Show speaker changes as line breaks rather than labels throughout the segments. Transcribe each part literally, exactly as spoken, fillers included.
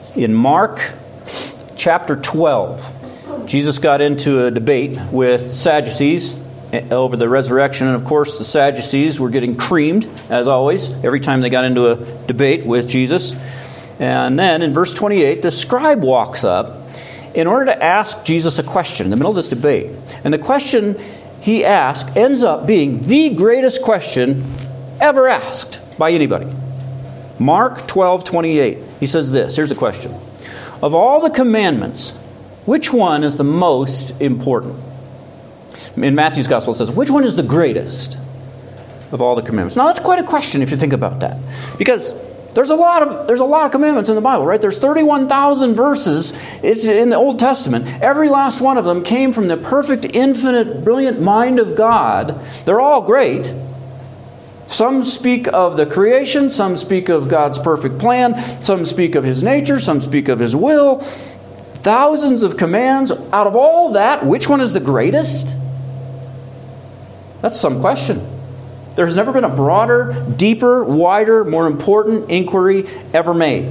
In Mark chapter twelve, Jesus got into a debate with Sadducees over the resurrection. And of course, the Sadducees were getting creamed, as always, every time they got into a debate with Jesus. And then in verse twenty-eight, the scribe walks up in order to ask Jesus a question in the middle of this debate. And the question he asked ends up being the greatest question ever asked by anybody. Mark twelve twenty-eight. He says this. Here's the question. Of all the commandments, which one is the most important? In Matthew's Gospel it says, which one is the greatest of all the commandments? Now that's quite a question if you think about that. Because there's a lot of there's a lot of commandments in the Bible, right? There's thirty-one thousand verses. It's in the Old Testament. Every last one of them came from the perfect, infinite, brilliant mind of God. They're all great. Some speak of the creation, some speak of God's perfect plan, some speak of His nature, some speak of His will. Thousands of commands. Out of all that, which one is the greatest? That's some question. There has never been a broader, deeper, wider, more important inquiry ever made.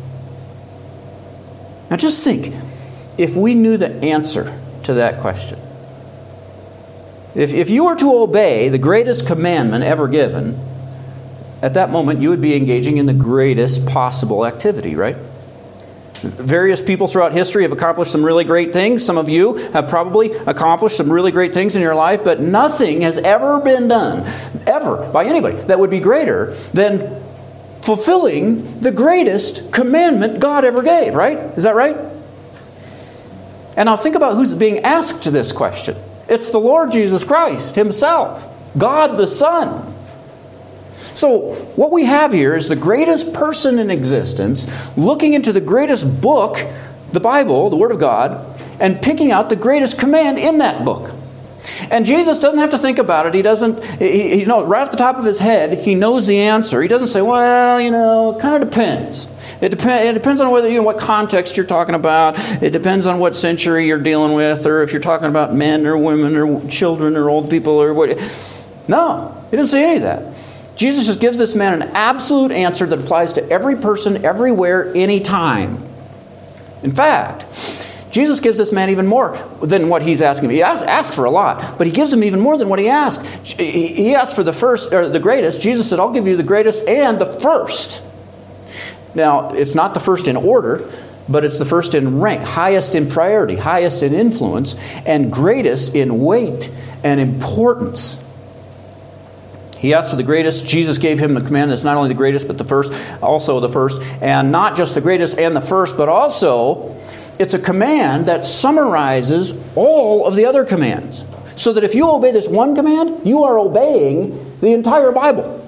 Now just think, if we knew the answer to that question. If, if you were to obey the greatest commandment ever given, at that moment you would be engaging in the greatest possible activity, right? Various people throughout history have accomplished some really great things. Some of you have probably accomplished some really great things in your life, but nothing has ever been done, ever, by anybody, that would be greater than fulfilling the greatest commandment God ever gave, right? Is that right? And now think about who's being asked this question. It's the Lord Jesus Christ Himself, God the Son. So what we have here is the greatest person in existence looking into the greatest book, the Bible, the Word of God, and picking out the greatest command in that book. And Jesus doesn't have to think about it. He doesn't, he, you know, right off the top of his head, he knows the answer. He doesn't say, well, you know, it kind of depends. It, depend, it depends on whether, you know, what context you're talking about. It depends on what century you're dealing with, or if you're talking about men or women or children or old people or what. No, he didn't say any of that. Jesus just gives this man an absolute answer that applies to every person, everywhere, anytime. In fact, Jesus gives this man even more than what he's asking. He asks, asks for a lot, but he gives him even more than what he asked. He asked for the first, or the greatest. Jesus said, I'll give you the greatest and the first. Now, it's not the first in order, but it's the first in rank, highest in priority, highest in influence, and greatest in weight and importance. He asked for the greatest. Jesus gave him the command that's not only the greatest, but the first, also the first. And not just the greatest and the first, but also it's a command that summarizes all of the other commands. So that if you obey this one command, you are obeying the entire Bible.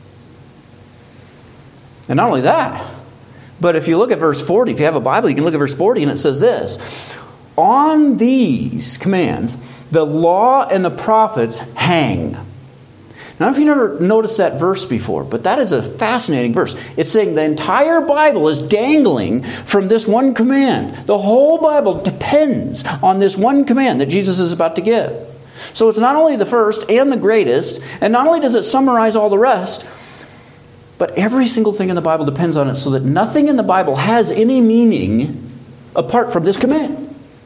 And not only that, but if you look at verse forty, if you have a Bible, you can look at verse forty, and it says this. On these commands, the law and the prophets hang. Now, if you never noticed that verse before, but that is a fascinating verse. It's saying the entire Bible is dangling from this one command. The whole Bible depends on this one command that Jesus is about to give. So it's not only the first and the greatest, and not only does it summarize all the rest, but every single thing in the Bible depends on it, so that nothing in the Bible has any meaning apart from this command.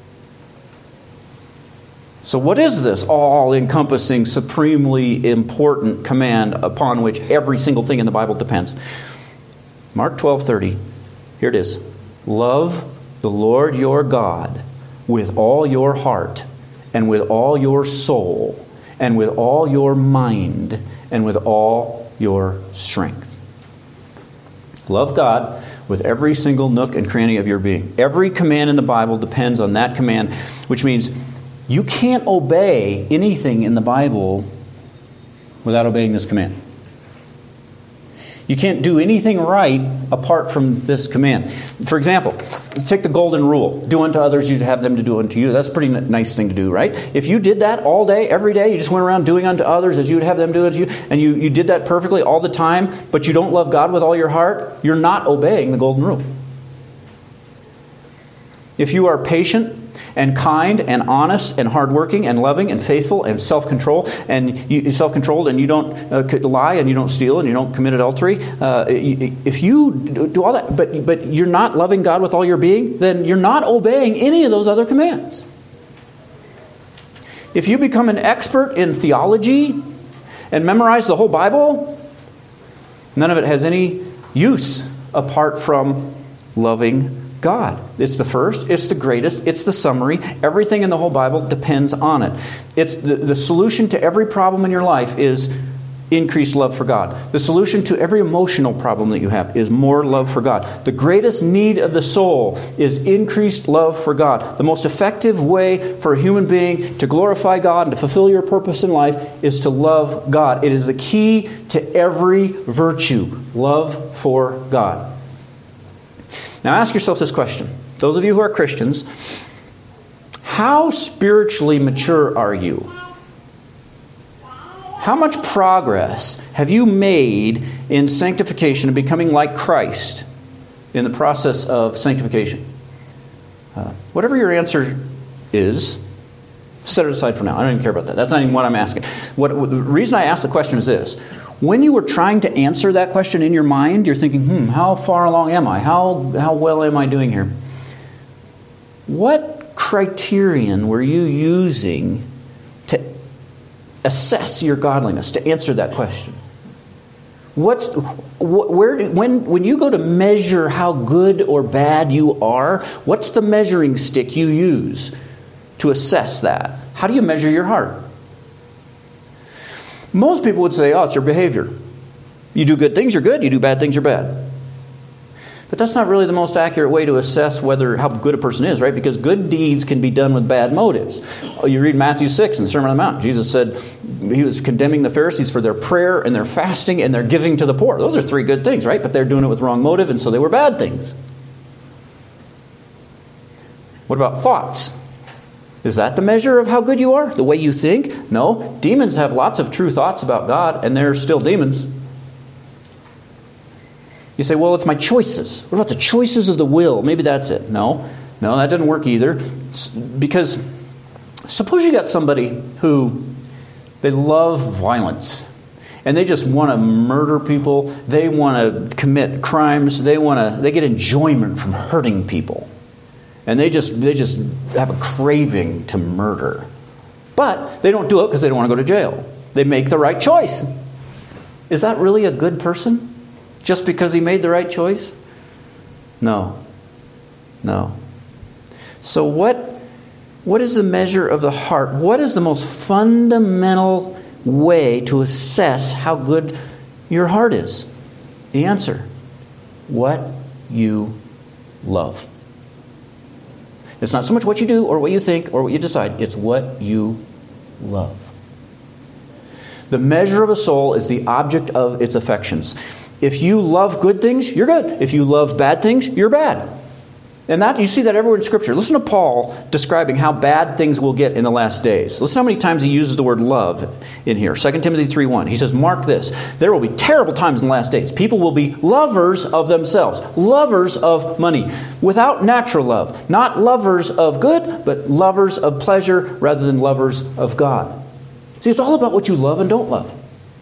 So what is this all-encompassing, supremely important command upon which every single thing in the Bible depends? Mark twelve thirty. Here it is. Love the Lord your God with all your heart and with all your soul and with all your mind and with all your strength. Love God with every single nook and cranny of your being. Every command in the Bible depends on that command, which means you can't obey anything in the Bible without obeying this command. You can't do anything right apart from this command. For example, take the golden rule. Do unto others, you'd have them to do unto you. That's a pretty nice thing to do, right? If you did that all day, every day, you just went around doing unto others as you would have them do unto you, and you, you did that perfectly all the time, but you don't love God with all your heart, you're not obeying the golden rule. if you are patient and kind and honest and hardworking and loving and faithful and self-control and you, self-controlled and you don't uh, lie and you don't steal and you don't commit adultery, uh, if you do all that, but but you're not loving God with all your being, then you're not obeying any of those other commands. If you become an expert in theology and memorize the whole Bible, none of it has any use apart from loving God. It's the first, it's the greatest, it's the summary. Everything in the whole Bible depends on it. It's the, the solution to every problem in your life is increased love for God. The solution to every emotional problem that you have is more love for God. The greatest need of the soul is increased love for God. The most effective way for a human being to glorify God and to fulfill your purpose in life is to love God. It is the key to every virtue, love for God. Now ask yourself this question. Those of you who are Christians, how spiritually mature are you? How much progress have you made in sanctification and becoming like Christ in the process of sanctification? Uh, whatever your answer is, set it aside for now. I don't even care about that. That's not even what I'm asking. What, the reason I ask the question is this. When you were trying to answer that question in your mind, you're thinking, hmm, how far along am I? How, how well am I doing here? What criterion were you using to assess your godliness, to answer that question? What's where do, when when you go to measure how good or bad you are, what's the measuring stick you use to assess that? How do you measure your heart? Most people would say, oh, it's your behavior. You do good things, you're good. You do bad things, you're bad. But that's not really the most accurate way to assess whether how good a person is, right? Because good deeds can be done with bad motives. You read Matthew six in the Sermon on the Mount. Jesus said he was condemning the Pharisees for their prayer and their fasting and their giving to the poor. Those are three good things, right? But they're doing it with wrong motive, and so they were bad things. What about thoughts? Is that the measure of how good you are? The way you think? No. Demons have lots of true thoughts about God, and they're still demons. You say, well, it's my choices. What about the choices of the will? Maybe that's it. No. No, that doesn't work either. Because suppose you got somebody who, they love violence. And they just want to murder people. They want to commit crimes. They want to, they get enjoyment from hurting people. And they just they just have a craving to murder. But they don't do it because they don't want to go to jail. They make the right choice. Is that really a good person? Just because he made the right choice? No. No. So what, what is the measure of the heart? What is the most fundamental way to assess how good your heart is? The answer, what you love. It's not so much what you do or what you think or what you decide. It's what you love. The measure of a soul is the object of its affections. If you love good things, you're good. If you love bad things, you're bad. And that you see that everywhere in Scripture. Listen to Paul describing how bad things will get in the last days. Listen how many times he uses the word love in here. Second Timothy three one. He says, mark this. There will be terrible times in the last days. People will be lovers of themselves. Lovers of money. Without natural love. Not lovers of good, but lovers of pleasure rather than lovers of God. See, it's all about what you love and don't love.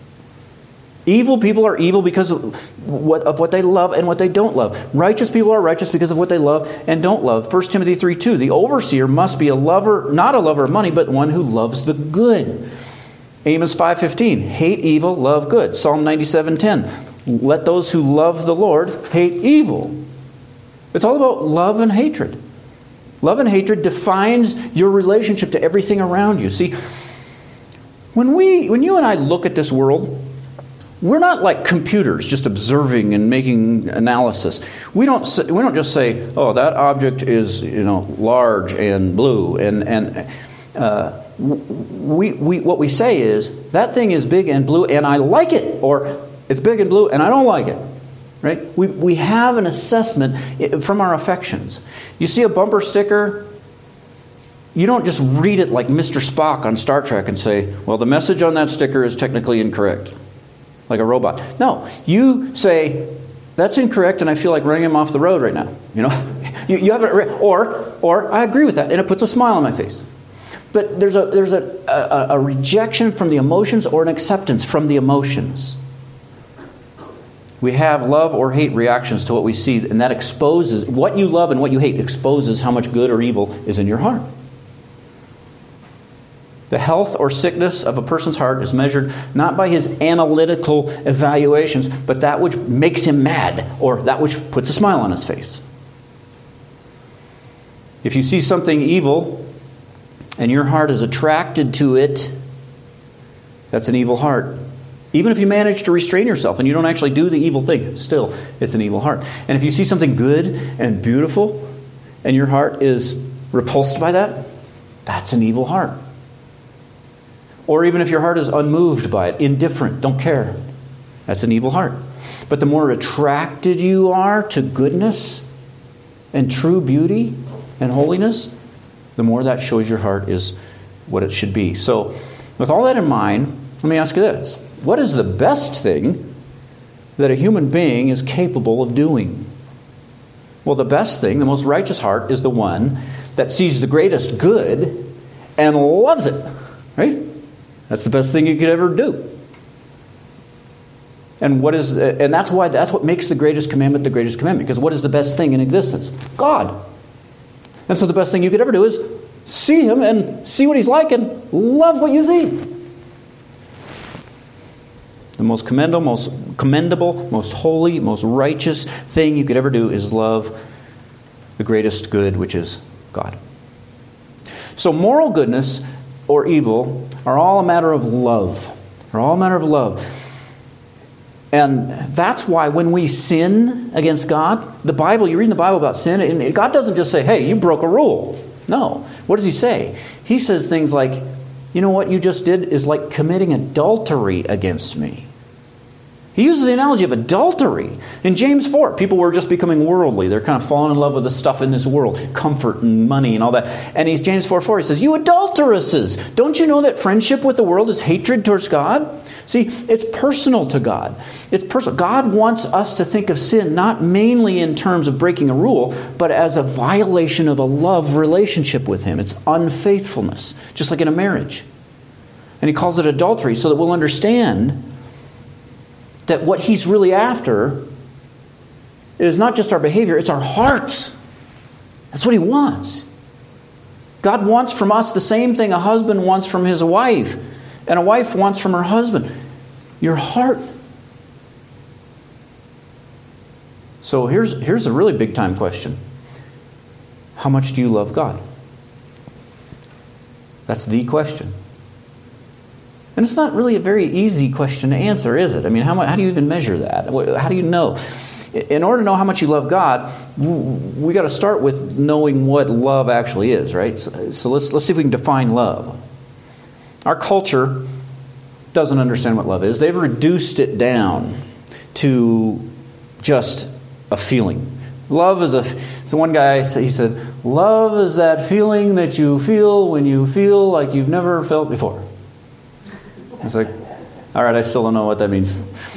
Evil people are evil because of what, of what they love and what they don't love. Righteous people are righteous because of what they love and don't love. First Timothy three two, the overseer must be a lover, not a lover of money, but one who loves the good. Amos five fifteen, hate evil, love good. Psalm ninety-seven ten, let those who love the Lord hate evil. It's all about love and hatred. Love and hatred defines your relationship to everything around you. See, when we, when you and I look at this world, we're not like computers, just observing and making analysis. We don't say, we don't just say, "Oh, that object is you know large and blue," and and uh, we we what we say is that thing is big and blue, and I like it, or it's big and blue, and I don't like it. Right? We we have an assessment from our affections. You see a bumper sticker. You don't just read it like Mister Spock on Star Trek and say, "Well, the message on that sticker is technically incorrect." Like a robot. No, you say, that's incorrect and I feel like running him off the road right now. You know, You, you haven't, re- or, or I agree with that, and it puts a smile on my face. But there's a there's a, a, a rejection from the emotions or an acceptance from the emotions. We have love or hate reactions to what we see, and that exposes what you love and what you hate exposes how much good or evil is in your heart. The health or sickness of a person's heart is measured not by his analytical evaluations, but that which makes him mad or that which puts a smile on his face. If you see something evil and your heart is attracted to it, that's an evil heart. Even if you manage to restrain yourself and you don't actually do the evil thing, still, it's an evil heart. And if you see something good and beautiful and your heart is repulsed by that, that's an evil heart. Or even if your heart is unmoved by it, indifferent, don't care, that's an evil heart. But the more attracted you are to goodness and true beauty and holiness, the more that shows your heart is what it should be. So, with all that in mind, let me ask you this. What is the best thing that a human being is capable of doing? Well, the best thing, the most righteous heart, is the one that sees the greatest good and loves it. Right? That's the best thing you could ever do. And what is and that's why that's what makes the greatest commandment the greatest commandment. Because what is the best thing in existence? God. And so the best thing you could ever do is see Him and see what He's like and love what you see. The most commendable, most commendable, most holy, most righteous thing you could ever do is love the greatest good, which is God. So moral goodness or evil are all a matter of love. They're all a matter of love. And that's why when we sin against God, the Bible, you read in the Bible about sin, and God doesn't just say, hey, you broke a rule. No. What does He say? He says things like, you know what you just did is like committing adultery against me. He uses the analogy of adultery. In James four, people were just becoming worldly. They're kind of falling in love with the stuff in this world, comfort and money and all that. And he's James four four, he says, you adulteresses, don't you know that friendship with the world is hatred towards God? See, it's personal to God. It's personal. God wants us to think of sin not mainly in terms of breaking a rule, but as a violation of a love relationship with Him. It's unfaithfulness, just like in a marriage. And He calls it adultery so that we'll understand that what He's really after is not just our behavior, it's our hearts. That's what He wants. God wants from us the same thing a husband wants from his wife, and a wife wants from her husband. Your heart. So here's, here's a really big time question. How much do you love God? That's the question. And it's not really a very easy question to answer, is it? I mean, how, how do you even measure that? How do you know? In order to know how much you love God, we got to start with knowing what love actually is, right? So, so let's let's see if we can define love. Our culture doesn't understand what love is. They've reduced it down to just a feeling. Love is a... So one guy, he said, love is that feeling that you feel when you feel like you've never felt before. It's like, all right, I still don't know what that means.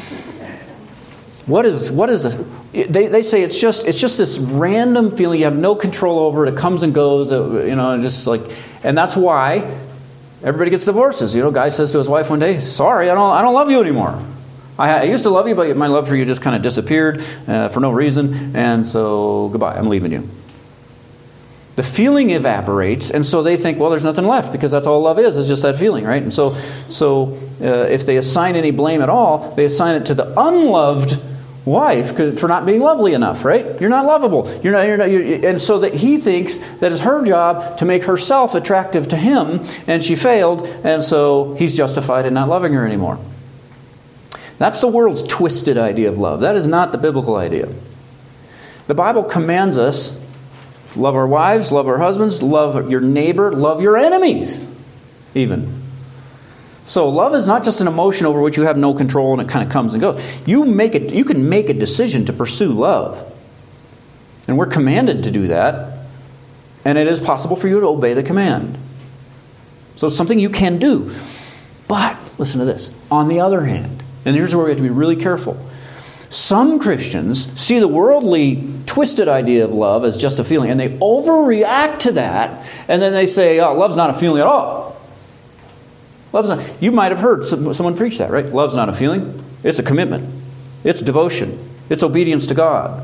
What is what is the? They they say it's just it's just this random feeling you have no control over. It comes and goes. You know, just like, and that's why everybody gets divorces. You know, guy says to his wife one day, "Sorry, I don't I don't love you anymore. I, I used to love you, but my love for you just kind of disappeared uh, for no reason, and so goodbye. I'm leaving you." The feeling evaporates, and so they think, well, there's nothing left, because that's all love is, is just that feeling, right? And so so uh, if they assign any blame at all, they assign it to the unloved wife for not being lovely enough, right? You're not lovable. You're not, you're not, you're, and so that he thinks that it's her job to make herself attractive to him, and she failed, and so he's justified in not loving her anymore. That's the world's twisted idea of love. That is not the biblical idea. The Bible commands us love our wives, love our husbands, love your neighbor, love your enemies, even. So love is not just an emotion over which you have no control and it kind of comes and goes. You make it. You can make a decision to pursue love. And we're commanded to do that. And it is possible for you to obey the command. So it's something you can do. But, listen to this. On the other hand, and here's where we have to be really careful. Some Christians see the worldly, twisted idea of love as just a feeling, and they overreact to that, and then they say, oh, love's not a feeling at all. Love's not. You might have heard someone preach that, right? Love's not a feeling. It's a commitment. It's devotion. It's obedience to God.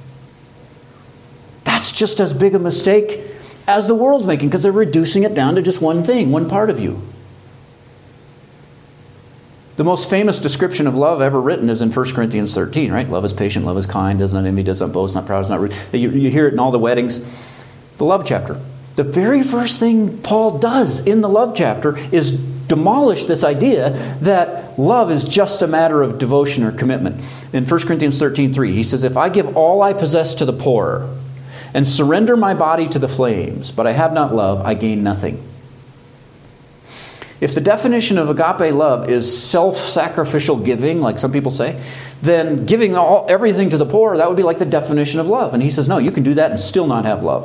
That's just as big a mistake as the world's making, because they're reducing it down to just one thing, one part of you. The most famous description of love ever written is in First Corinthians thirteen, right? Love is patient, love is kind, does not envy, does not boast, not proud, is not rude. You, you hear it in all the weddings. The love chapter. The very first thing Paul does in the love chapter is demolish this idea that love is just a matter of devotion or commitment. In First Corinthians thirteen three, he says, if I give all I possess to the poor and surrender my body to the flames, but I have not love, I gain nothing. If the definition of agape love is self-sacrificial giving, like some people say, then giving all, everything to the poor, that would be like the definition of love. And he says, no, you can do that and still not have love.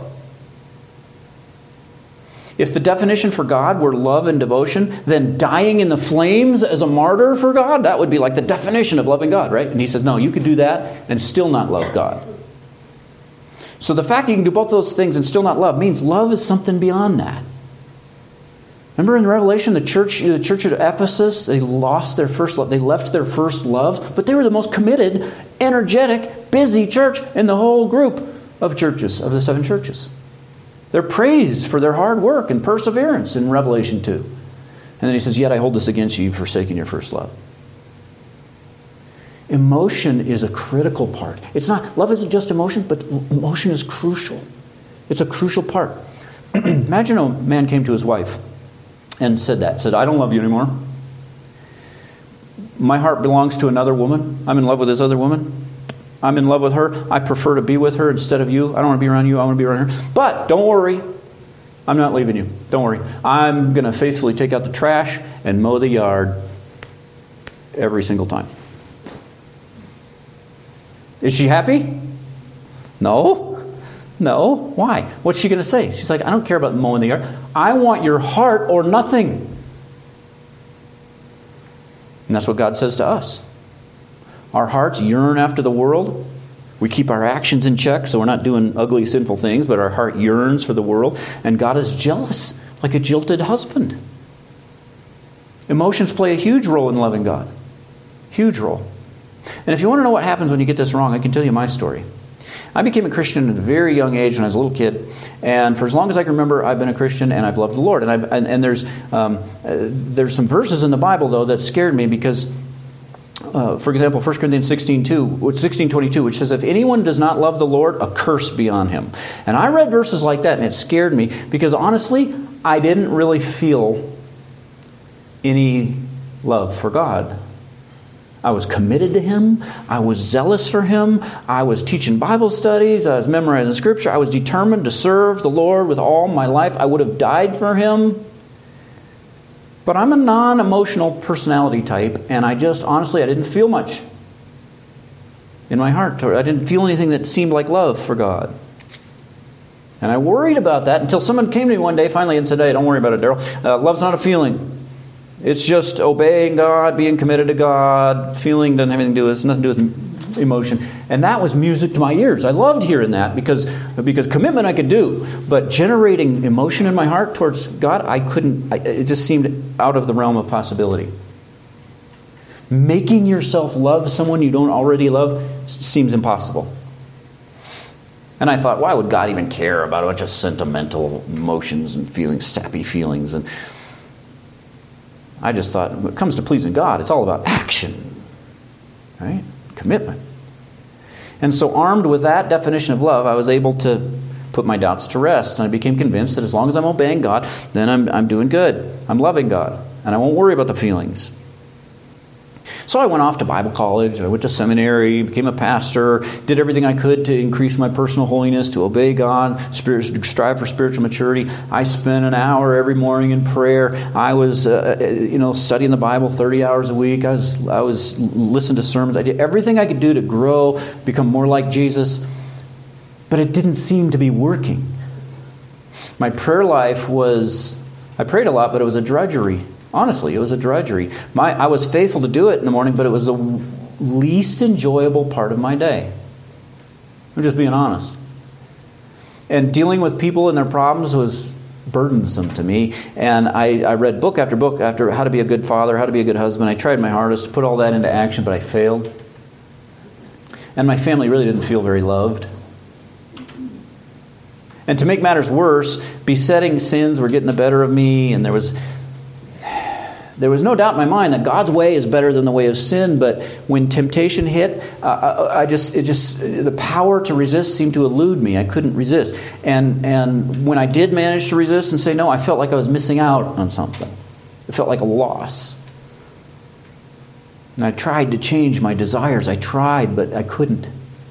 If the definition for God were love and devotion, then dying in the flames as a martyr for God, that would be like the definition of loving God, right? And he says, no, you can do that and still not love God. So the fact that you can do both those things and still not love means love is something beyond that. Remember in Revelation, the church, the church at Ephesus, they lost their first love. They left their first love, but they were the most committed, energetic, busy church in the whole group of churches, of the seven churches. They're praised for their hard work and perseverance in Revelation two. And then he says, yet I hold this against you, you've forsaken your first love. Emotion is a critical part. It's not, love isn't just emotion, but emotion is crucial. It's a crucial part. Imagine a man came to his wife and said that. Said, I don't love you anymore. My heart belongs to another woman. I'm in love with this other woman. I'm in love with her. I prefer to be with her instead of you. I don't want to be around you. I want to be around her. But don't worry. I'm not leaving you. Don't worry. I'm going to faithfully take out the trash and mow the yard every single time. Is she happy? No. No. Why? What's she going to say? She's like, I don't care about mowing the yard. I want your heart or nothing. And that's what God says to us. Our hearts yearn after the world. We keep our actions in check so we're not doing ugly, sinful things, but our heart yearns for the world. And God is jealous, like a jilted husband. Emotions play a huge role in loving God. Huge role. And if you want to know what happens when you get this wrong, I can tell you my story. I became a Christian at a very young age when I was a little kid, and for as long as I can remember, I've been a Christian and I've loved the Lord. And I've, and, and there's um, uh, there's some verses in the Bible though that scared me because, uh, for example, First Corinthians sixteen twenty-two, which says, "If anyone does not love the Lord, a curse be on him." And I read verses like that, and it scared me because honestly, I didn't really feel any love for God. I was committed to Him. I was zealous for Him. I was teaching Bible studies. I was memorizing Scripture. I was determined to serve the Lord with all my life. I would have died for Him. But I'm a non-emotional personality type, and I just, honestly, I didn't feel much in my heart. I didn't feel anything that seemed like love for God. And I worried about that until someone came to me one day finally and said, "Hey, don't worry about it, Daryl. Uh, love's not a feeling. It's just obeying God, being committed to God. Feeling doesn't have anything to do with it. It's nothing to do with emotion." And that was music to my ears. I loved hearing that because, because commitment I could do. But generating emotion in my heart towards God, I couldn't. I, it just seemed out of the realm of possibility. Making yourself love someone you don't already love seems impossible. And I thought, why would God even care about a bunch of sentimental emotions and feelings, sappy feelings? And I just thought, when it comes to pleasing God, it's all about action, right? Commitment. And so armed with that definition of love, I was able to put my doubts to rest. And I became convinced that as long as I'm obeying God, then I'm, I'm doing good. I'm loving God. And I won't worry about the feelings. So I went off to Bible college, I went to seminary, became a pastor, did everything I could to increase my personal holiness, to obey God, spirit, strive for spiritual maturity. I spent an hour every morning in prayer. I was, uh, you know, studying the Bible thirty hours a week. I was, I was listening to sermons. I did everything I could do to grow, become more like Jesus. But it didn't seem to be working. My prayer life was, I prayed a lot, but it was a drudgery. Honestly, it was a drudgery. My, I was faithful to do it in the morning, but it was a least enjoyable part of my day. I'm just being honest. And dealing with people and their problems was burdensome to me. And I, I read book after book after how to be a good father, how to be a good husband. I tried my hardest to put all that into action, but I failed. And my family really didn't feel very loved. And to make matters worse, besetting sins were getting the better of me, and there was there was no doubt in my mind that God's way is better than the way of sin. But when temptation hit, uh, I just it just the power to resist seemed to elude me. I couldn't resist, and and when I did manage to resist and say no, I felt like I was missing out on something. It felt like a loss. And I tried to change my desires. I tried, but I couldn't.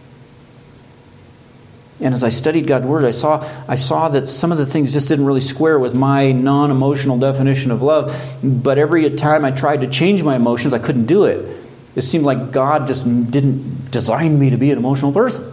And as I studied God's Word, I saw I saw that some of the things just didn't really square with my non-emotional definition of love. But every time I tried to change my emotions, I couldn't do it. It seemed like God just didn't design me to be an emotional person.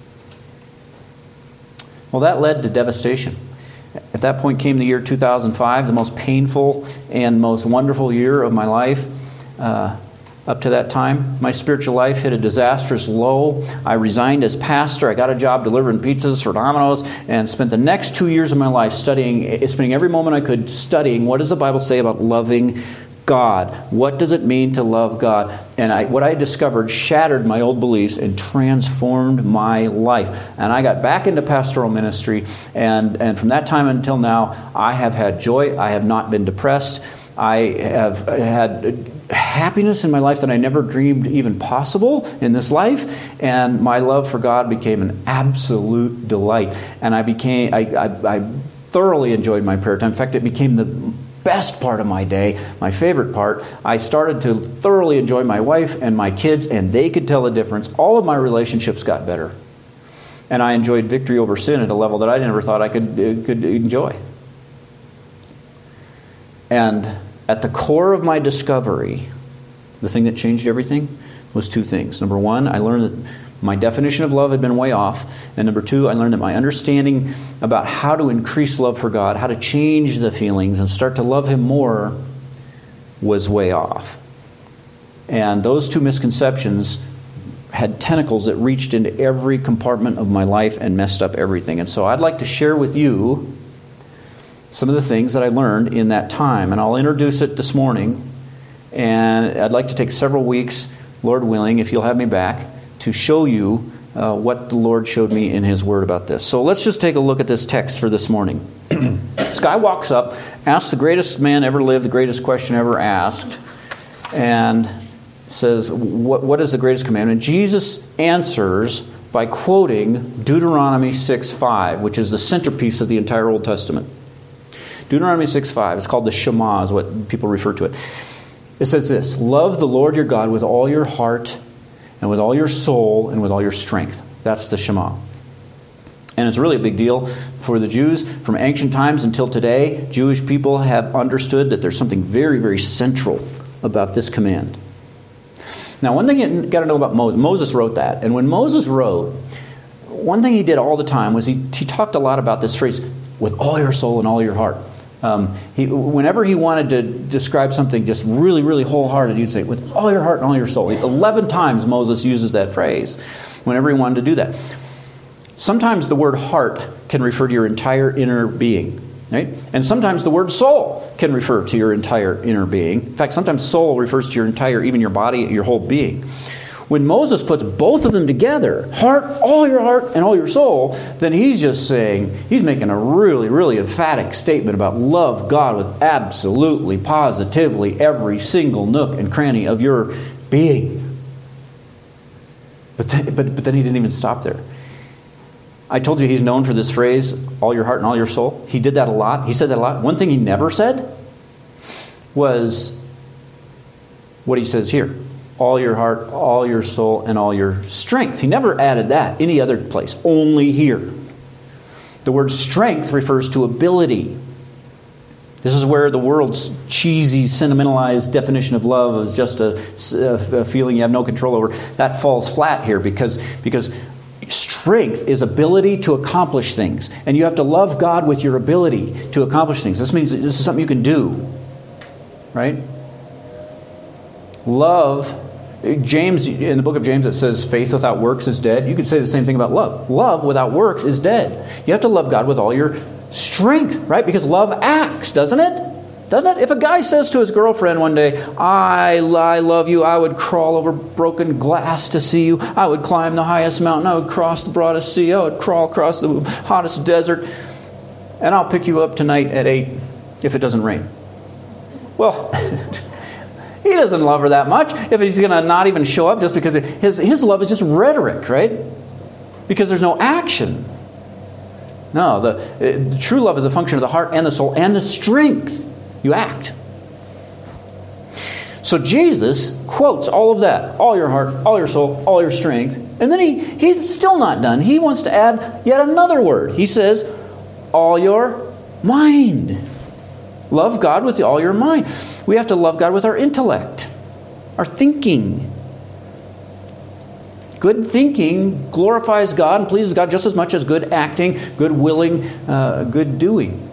Well, that led to devastation. At that point came the year two thousand five, the most painful and most wonderful year of my life. Uh, Up to that time, my spiritual life hit a disastrous low. I resigned as pastor. I got a job delivering pizzas for Domino's and spent the next two years of my life studying, spending every moment I could studying what does the Bible say about loving God? What does it mean to love God? And I, what I discovered shattered my old beliefs and transformed my life. And I got back into pastoral ministry. And, and from that time until now, I have had joy. I have not been depressed. I have had happiness in my life that I never dreamed even possible in this life, and my love for God became an absolute delight. And I became, I, I, I thoroughly enjoyed my prayer time. In fact, it became the best part of my day, my favorite part. I started to thoroughly enjoy my wife and my kids, and they could tell the difference. All of my relationships got better, and I enjoyed victory over sin at a level that I never thought I could could enjoy. And at the core of my discovery, the thing that changed everything was two things. Number one, I learned that my definition of love had been way off. And number two, I learned that my understanding about how to increase love for God, how to change the feelings and start to love Him more was way off. And those two misconceptions had tentacles that reached into every compartment of my life and messed up everything. And so I'd like to share with you some of the things that I learned in that time. And I'll introduce it this morning. And I'd like to take several weeks, Lord willing, if you'll have me back, to show you uh, what the Lord showed me in His Word about this. So let's just take a look at this text for this morning. This guy walks up, asks the greatest man ever lived, the greatest question ever asked, and says, what, what is the greatest commandment? Jesus answers by quoting Deuteronomy six five, which is the centerpiece of the entire Old Testament. Deuteronomy six five, it's called the Shema, is what people refer to it. It says this, love the Lord your God with all your heart and with all your soul and with all your strength. That's the Shema. And it's really a big deal for the Jews. From ancient times until today, Jewish people have understood that there's something very, very central about this command. Now, one thing you got to know about Moses, Moses wrote that. And when Moses wrote, one thing he did all the time was he, he talked a lot about this phrase, with all your soul and all your heart. Um, he, whenever he wanted to describe something just really, really wholehearted, he'd say, with all your heart and all your soul. Eleven times Moses uses that phrase whenever he wanted to do that. Sometimes the word heart can refer to your entire inner being, right? And sometimes the word soul can refer to your entire inner being. In fact, sometimes soul refers to your entire, even your body, your whole being. When Moses puts both of them together, heart, all your heart, and all your soul, then he's just saying, he's making a really, really emphatic statement about love God with absolutely, positively every single nook and cranny of your being. But, th- but, but then he didn't even stop there. I told you he's known for this phrase, all your heart and all your soul. He did that a lot. He said that a lot. One thing he never said was what he says here. All your heart, all your soul, and all your strength. He never added that any other place, only here. The word strength refers to ability. This is where the world's cheesy, sentimentalized definition of love is just a, a feeling you have no control over. That falls flat here because, because strength is ability to accomplish things. And you have to love God with your ability to accomplish things. This means this is something you can do. Right? Love James, in the book of James, it says faith without works is dead. You could say the same thing about love. Love without works is dead. You have to love God with all your strength, right? Because love acts, doesn't it? Doesn't it? If a guy says to his girlfriend one day, I, I love you, I would crawl over broken glass to see you, I would climb the highest mountain, I would cross the broadest sea, I would crawl across the hottest desert, and I'll pick you up tonight at eight if it doesn't rain. Well, he doesn't love her that much if he's going to not even show up just because his, his love is just rhetoric, right? Because there's no action. No, the, the true love is a function of the heart and the soul and the strength. You act. So Jesus quotes all of that. All your heart, all your soul, all your strength. And then he, he's still not done. He wants to add yet another word. He says, all your mind. Love God with all your mind. We have to love God with our intellect, our thinking. Good thinking glorifies God and pleases God just as much as good acting, good willing, uh, good doing.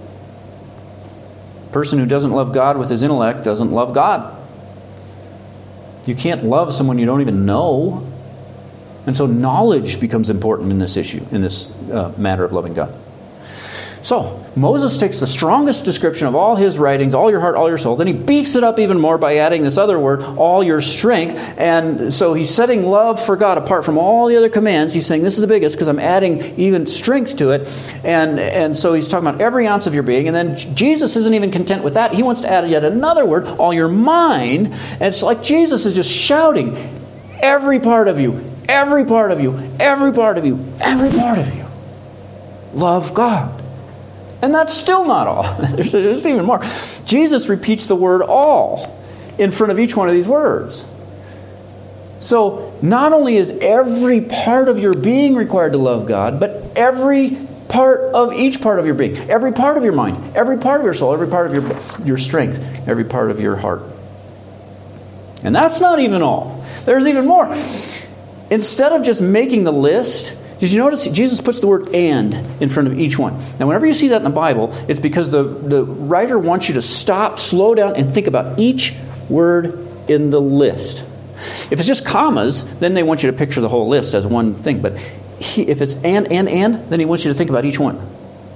A person who doesn't love God with his intellect doesn't love God. You can't love someone you don't even know. And so knowledge becomes important in this issue, in this uh, matter of loving God. So, Moses takes the strongest description of all his writings, all your heart, all your soul, then he beefs it up even more by adding this other word, all your strength. And so he's setting love for God apart from all the other commands. He's saying, this is the biggest because I'm adding even strength to it. And, and so he's talking about every ounce of your being. And then Jesus isn't even content with that. He wants to add yet another word, all your mind. And it's like Jesus is just shouting, every part of you, every part of you, every part of you, every part of you. Love God. And that's still not all. there's, there's even more. Jesus repeats the word all in front of each one of these words. So not only is every part of your being required to love God, but every part of each part of your being, every part of your mind, every part of your soul, every part of your, your strength, every part of your heart. And that's not even all. There's even more. Instead of just making the list, did you notice Jesus puts the word and in front of each one? Now, whenever you see that in the Bible, it's because the, the writer wants you to stop, slow down, and think about each word in the list. If it's just commas, then they want you to picture the whole list as one thing. But he, if it's and, and, and, then he wants you to think about each one.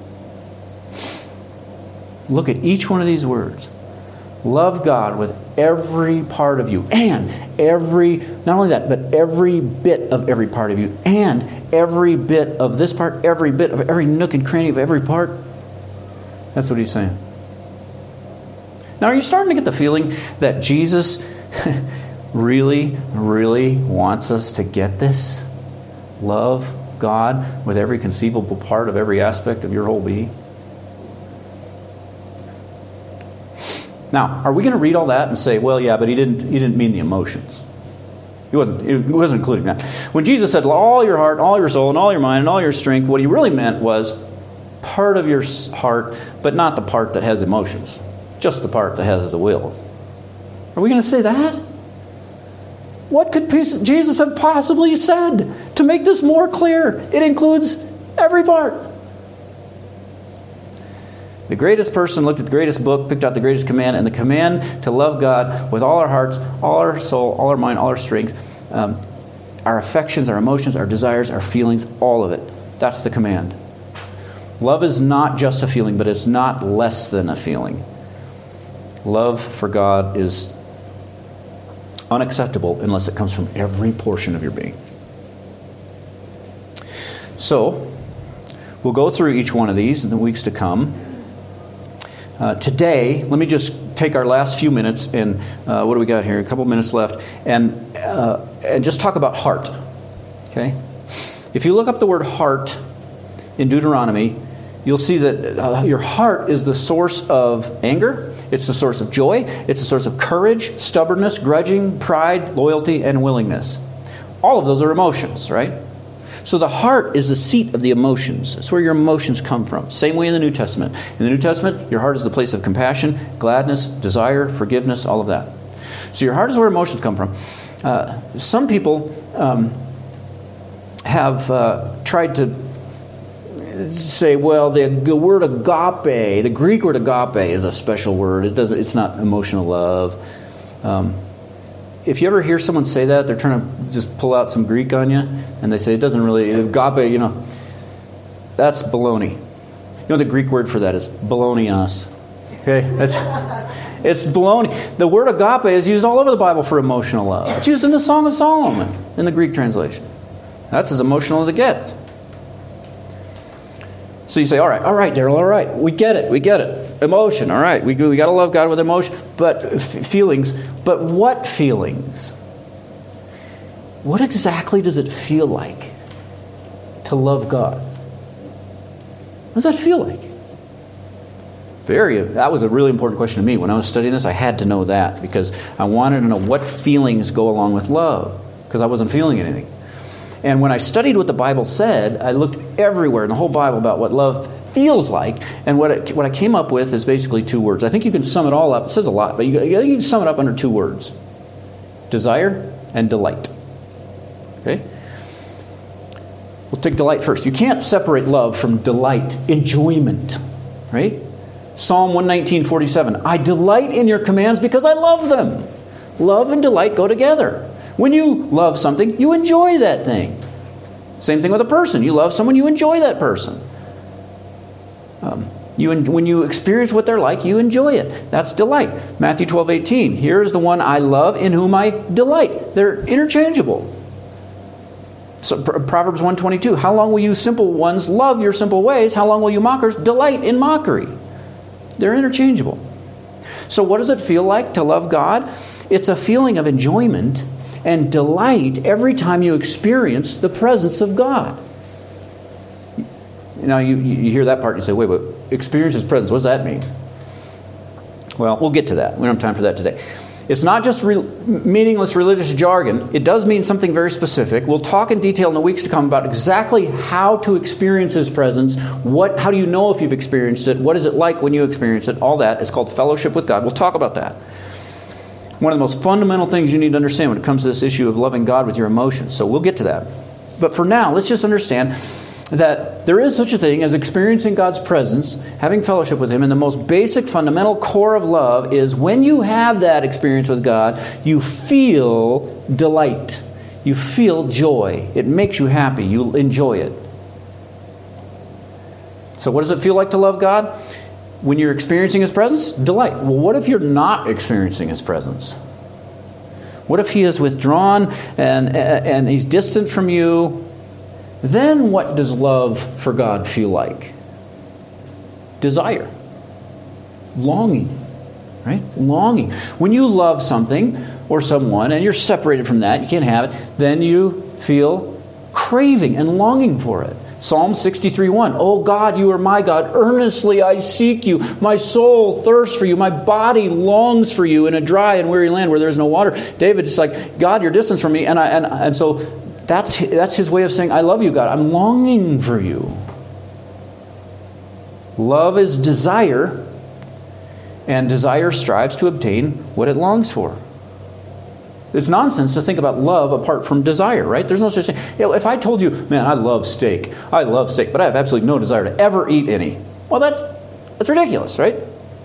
Look at each one of these words. Love God with every part of you. And every, not only that, but every bit of every part of you. And every bit of this part, every bit of every nook and cranny of every part. That's what he's saying. Now, are you starting to get the feeling that Jesus really, really wants us to get this? Love God with every conceivable part of every aspect of your whole being? Now, are we going to read all that and say, well, yeah, but he didn't he didn't mean the emotions. He wasn't, he wasn't including that. When Jesus said, all your heart, all your soul, and all your mind, and all your strength, what he really meant was part of your heart, but not the part that has emotions. Just the part that has the will. Are we going to say that? What could Jesus have possibly said to make this more clear? It includes every part. The greatest person looked at the greatest book, picked out the greatest command, and the command to love God with all our hearts, all our soul, all our mind, all our strength, um, our affections, our emotions, our desires, our feelings, all of it. That's the command. Love is not just a feeling, but it's not less than a feeling. Love for God is unacceptable unless it comes from every portion of your being. So, we'll go through each one of these in the weeks to come. Uh, today, let me just take our last few minutes and uh, what do we got here? A couple minutes left, and uh, and just talk about heart. Okay, if you look up the word heart in Deuteronomy, you'll see that uh, your heart is the source of anger. It's the source of joy. It's the source of courage, stubbornness, grudging, pride, loyalty, and willingness. All of those are emotions, right? So the heart is the seat of the emotions. It's where your emotions come from. Same way in the New Testament. In the New Testament, your heart is the place of compassion, gladness, desire, forgiveness, all of that. So your heart is where emotions come from. Uh, some people um, have uh, tried to say, well, the, the word agape, the Greek word agape is a special word. It doesn't. It's not emotional love. Um, if you ever hear someone say that, they're trying to just pull out some Greek on you, and they say it doesn't really, agape, you know, that's baloney. You know the Greek word for that is balonios. Okay? That's, it's baloney. The word agape is used all over the Bible for emotional love. It's used in the Song of Solomon in the Greek translation. That's as emotional as it gets. So you say, all right, all right, Daryl, all right, we get it, we get it. Emotion, all right, we, we got to love God with emotion, but f- feelings. But what feelings? What exactly does it feel like to love God? What does that feel like? Very. That was a really important question to me. When I was studying this, I had to know that because I wanted to know what feelings go along with love because I wasn't feeling anything. And when I studied what the Bible said, I looked everywhere in the whole Bible about what love feels like. And what it, what I came up with is basically two words. I think you can sum it all up. It says a lot, but you, you can sum it up under two words. Desire and delight. Okay? We'll take delight first. You can't separate love from delight, enjoyment. Right? Psalm one nineteen, forty-seven. I delight in your commands because I love them. Love and delight go together. When you love something, you enjoy that thing. Same thing with a person. You love someone, you enjoy that person. Um, you when you experience what they're like, you enjoy it. That's delight. Matthew twelve, eighteen. Here is the one I love in whom I delight. They're interchangeable. So Proverbs one twenty-two. How long will you simple ones love your simple ways? How long will you mockers delight in mockery? They're interchangeable. So what does it feel like to love God? It's a feeling of enjoyment and delight every time you experience the presence of God. Now, you, you hear that part and you say, wait, but experience His presence, what does that mean? Well, we'll get to that. We don't have time for that today. It's not just re- meaningless religious jargon. It does mean something very specific. We'll talk in detail in the weeks to come about exactly how to experience His presence. What, how do you know if you've experienced it? What is it like when you experience it? All that. It's called fellowship with God. We'll talk about that. One of the most fundamental things you need to understand when it comes to this issue of loving God with your emotions. So we'll get to that. But for now, let's just understand that there is such a thing as experiencing God's presence, having fellowship with Him, and the most basic, fundamental core of love is when you have that experience with God, you feel delight. You feel joy. It makes you happy. You enjoy it. So what does it feel like to love God? When you're experiencing His presence, delight. Well, what if you're not experiencing His presence? What if He is withdrawn and, and He's distant from you? Then what does love for God feel like? Desire. Longing. Right? Longing. When you love something or someone and you're separated from that, you can't have it, then you feel craving and longing for it. Psalm sixty-three one. Oh God, you are my God. Earnestly I seek you. My soul thirsts for you. My body longs for you in a dry and weary land where there is no water. David's like, God, you're distant from me. And I and, and so that's that's his way of saying, I love you, God. I'm longing for you. Love is desire, and desire strives to obtain what it longs for. It's nonsense to think about love apart from desire, right? There's no such thing. You know, if I told you, man, I love steak. I love steak, but I have absolutely no desire to ever eat any. Well, that's that's ridiculous, right?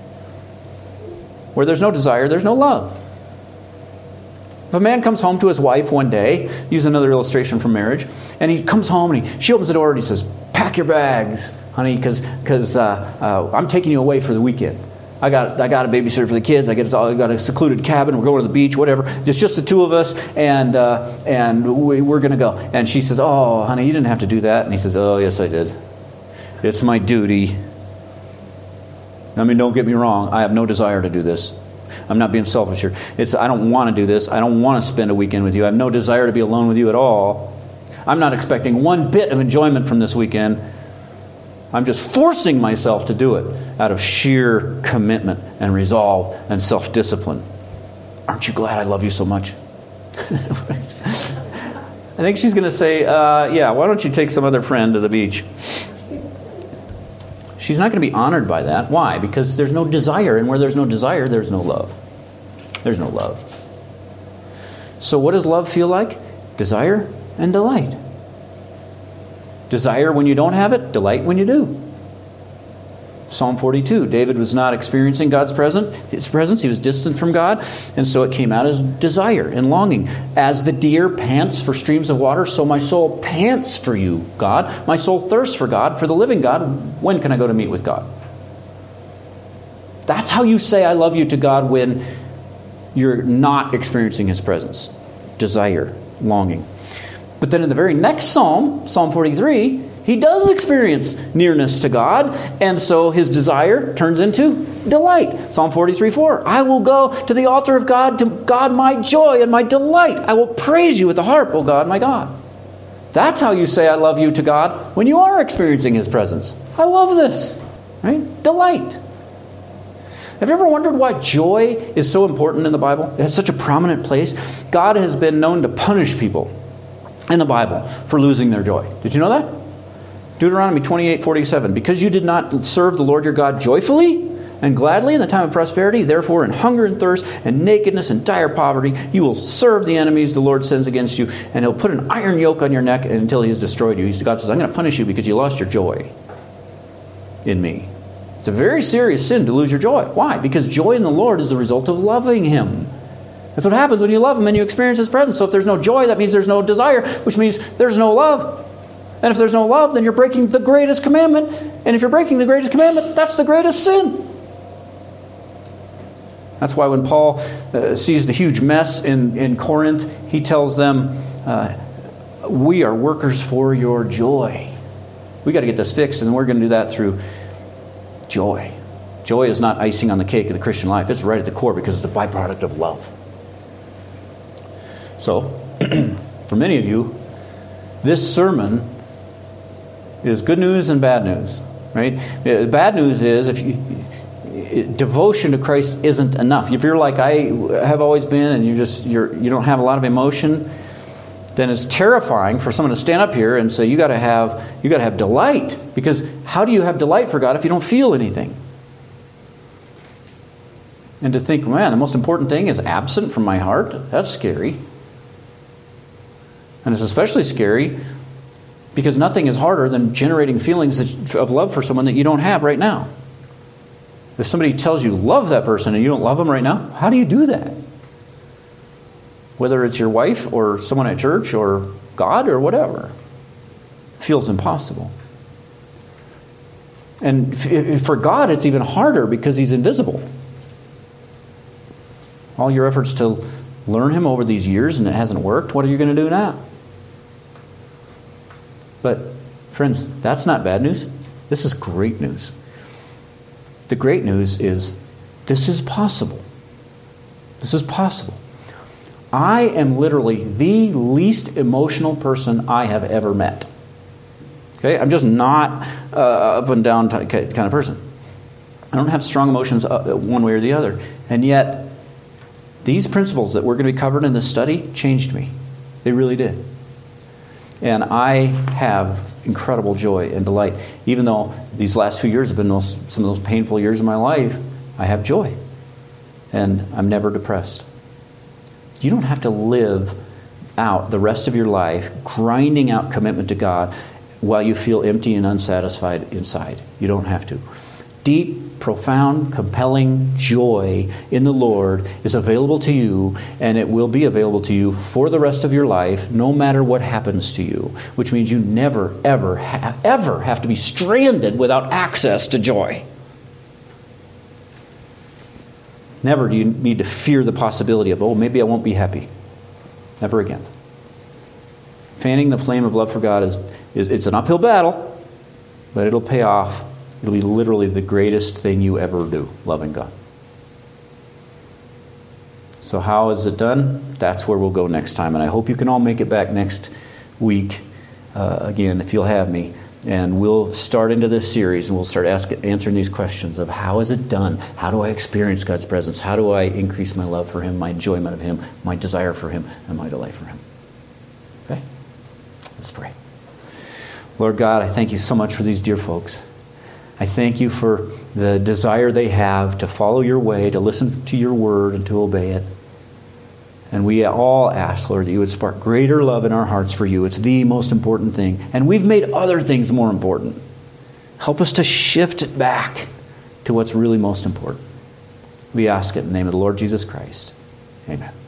Where there's no desire, there's no love. If a man comes home to his wife one day, use another illustration from marriage, and he comes home and he, she opens the door and he says, pack your bags, honey, because because uh, uh, I'm taking you away for the weekend. I got I got a babysitter for the kids. I get I got a secluded cabin. We're going to the beach, whatever. It's just the two of us, and uh, and we, we're going to go. And she says, "Oh, honey, you didn't have to do that." And he says, "Oh, yes, I did. It's my duty. I mean, don't get me wrong. I have no desire to do this. I'm not being selfish here. It's I don't want to do this. I don't want to spend a weekend with you. I have no desire to be alone with you at all. I'm not expecting one bit of enjoyment from this weekend. I'm just forcing myself to do it out of sheer commitment and resolve and self-discipline. Aren't you glad I love you so much?" I think she's going to say, uh, yeah, why don't you take some other friend to the beach? She's not going to be honored by that. Why? Because there's no desire. And where there's no desire, there's no love. There's no love. So what does love feel like? Desire and delight. Desire when you don't have it, delight when you do. Psalm forty-two, David was not experiencing God's presence. His presence. He was distant from God, and so it came out as desire and longing. As the deer pants for streams of water, so my soul pants for you, God. My soul thirsts for God, for the living God. When can I go to meet with God? That's how you say I love you to God when you're not experiencing His presence. Desire, longing. But then in the very next psalm, Psalm forty-three, he does experience nearness to God, and so his desire turns into delight. Psalm forty-three four, I will go to the altar of God, to God my joy and my delight. I will praise you with the harp, O God, my God. That's how you say I love you to God when you are experiencing His presence. I love this. Right? Delight. Have you ever wondered why joy is so important in the Bible? It has such a prominent place. God has been known to punish people in the Bible for losing their joy. Did you know that? Deuteronomy twenty-eight forty-seven. Because you did not serve the Lord your God joyfully and gladly in the time of prosperity, therefore in hunger and thirst and nakedness and dire poverty, you will serve the enemies the Lord sends against you, and He'll put an iron yoke on your neck until He has destroyed you. God says, I'm going to punish you because you lost your joy in me. It's a very serious sin to lose your joy. Why? Because joy in the Lord is the result of loving Him. That's what happens when you love Him and you experience His presence. So if there's no joy, that means there's no desire, which means there's no love. And if there's no love, then you're breaking the greatest commandment. And if you're breaking the greatest commandment, that's the greatest sin. That's why when Paul uh, sees the huge mess in, in Corinth, he tells them, uh, we are workers for your joy. We got to get this fixed, and we're going to do that through joy. Joy is not icing on the cake of the Christian life. It's right at the core because it's a byproduct of love. So, for many of you, this sermon is good news and bad news, right? The bad news is if you, devotion to Christ isn't enough. If you're like I have always been, and you just you're you don't have a lot of emotion, then it's terrifying for someone to stand up here and say you got to have you got to have delight, because how do you have delight for God if you don't feel anything? And to think, man, the most important thing is absent from my heart. That's scary. And it's especially scary because nothing is harder than generating feelings of love for someone that you don't have right now. If somebody tells you love that person and you don't love them right now, how do you do that? Whether it's your wife or someone at church or God or whatever, it feels impossible. And for God, it's even harder because He's invisible. All your efforts to learn Him over these years and it hasn't worked, what are you going to do now? But, friends, that's not bad news. This is great news. The great news is this is possible. This is possible. I am literally the least emotional person I have ever met. Okay, I'm just not uh, up and down kind of person. I don't have strong emotions one way or the other. And yet, these principles that we're going to be covered in this study changed me. They really did. And I have incredible joy and delight. Even though these last few years have been those, some of those painful years of my life, I have joy. And I'm never depressed. You don't have to live out the rest of your life grinding out commitment to God while you feel empty and unsatisfied inside. You don't have to. Deep, profound, compelling joy in the Lord is available to you, and it will be available to you for the rest of your life, no matter what happens to you, which means you never, ever, ha- ever have to be stranded without access to joy. Never do you need to fear the possibility of, oh, maybe I won't be happy. Never again. Fanning the flame of love for God is, is it's an uphill battle, but it'll pay off. It'll be literally the greatest thing you ever do, loving God. So how is it done? That's where we'll go next time. And I hope you can all make it back next week, uh, again, if you'll have me. And we'll start into this series, and we'll start asking, answering these questions of how is it done? How do I experience God's presence? How do I increase my love for Him, my enjoyment of Him, my desire for Him, and my delight for Him? Okay? Let's pray. Lord God, I thank You so much for these dear folks. I thank You for the desire they have to follow Your way, to listen to Your word, and to obey it. And we all ask, Lord, that You would spark greater love in our hearts for You. It's the most important thing. And we've made other things more important. Help us to shift it back to what's really most important. We ask it in the name of the Lord Jesus Christ. Amen.